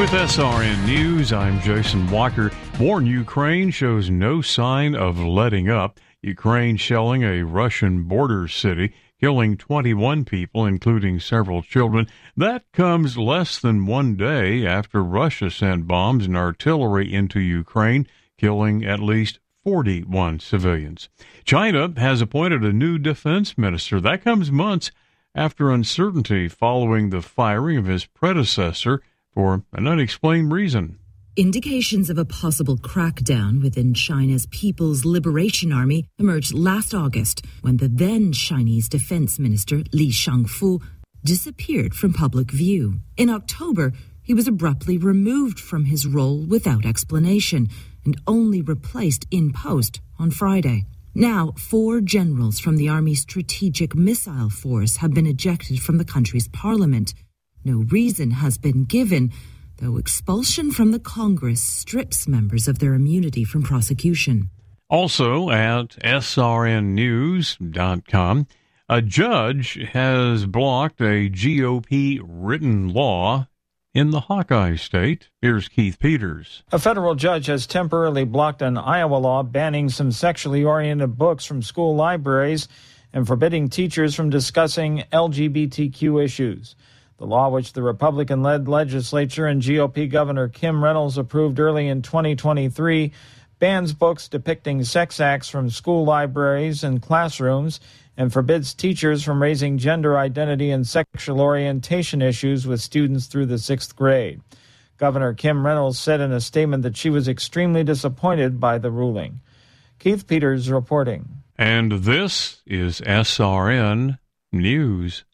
With SRN News, I'm Jason Walker. War in Ukraine shows no sign of letting up. Ukraine shelling a Russian border city, killing 21 people, including several children. That comes less than one day after Russia sent bombs and artillery into Ukraine, killing at least 41 civilians. China has appointed a new defense minister. That comes months after uncertainty following the firing of his predecessor for an unexplained reason. Indications of a possible crackdown within China's People's Liberation Army emerged last August when the then Chinese Defense Minister Li Shangfu disappeared from public view. In October, he was abruptly removed from his role without explanation and only replaced in post on Friday. Now, 4 generals from the Army's Strategic Missile Force have been ejected from the country's parliament. No reason has been given, though expulsion from the Congress strips members of their immunity from prosecution. Also at srnnews.com, a judge has blocked a GOP written law in the Hawkeye State. Here's Keith Peters. A federal judge has temporarily blocked an Iowa law banning some sexually oriented books from school libraries and forbidding teachers from discussing LGBTQ issues. The law, which the Republican-led legislature and GOP Governor Kim Reynolds approved early in 2023, bans books depicting sex acts from school libraries and classrooms and forbids teachers from raising gender identity and sexual orientation issues with students through the 6th grade. Governor Kim Reynolds said in a statement that she was extremely disappointed by the ruling. Keith Peters reporting. And this is SRN News.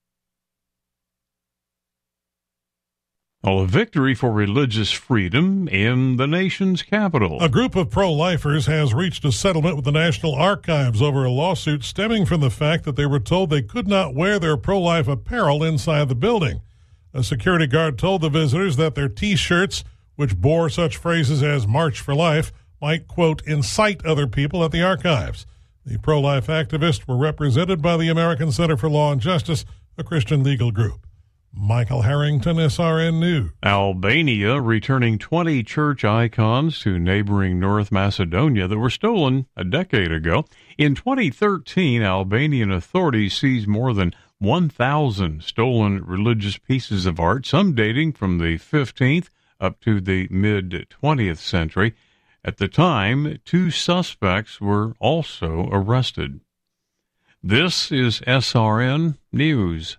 A victory for religious freedom in the nation's capital. A group of pro-lifers has reached a settlement with the National Archives over a lawsuit stemming from the fact that they were told they could not wear their pro-life apparel inside the building. A security guard told the visitors that their T-shirts, which bore such phrases as March for Life, might, quote, incite other people at the archives. The pro-life activists were represented by the American Center for Law and Justice, a Christian legal group. Michael Harrington, SRN News. Albania returning 20 church icons to neighboring North Macedonia that were stolen a decade ago. In 2013, Albanian authorities seized more than 1,000 stolen religious pieces of art, some dating from the 15th up to the mid-20th century. At the time, 2 suspects were also arrested. This is SRN News.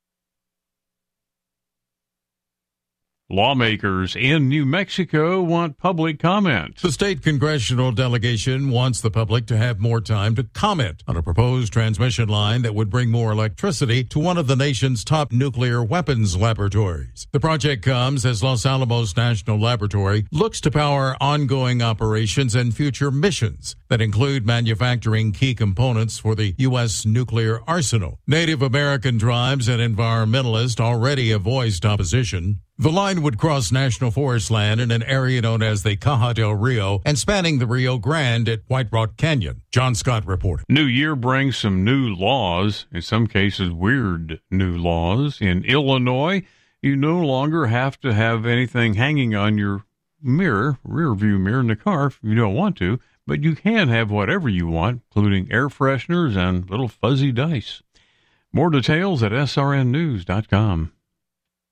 Lawmakers in New Mexico want public comment. The state congressional delegation wants the public to have more time to comment on a proposed transmission line that would bring more electricity to one of the nation's top nuclear weapons laboratories. The project comes as Los Alamos National Laboratory looks to power ongoing operations and future missions that include manufacturing key components for the U.S. nuclear arsenal. Native American tribes and environmentalists already have voiced opposition. The line would cross national forest land in an area known as the Caja del Rio and spanning the Rio Grande at White Rock Canyon. John Scott reported. New year brings some new laws, in some cases weird new laws. In Illinois, you no longer have to have anything hanging on your mirror, rear view mirror in the car if you don't want to, but you can have whatever you want, including air fresheners and little fuzzy dice. More details at srnnews.com.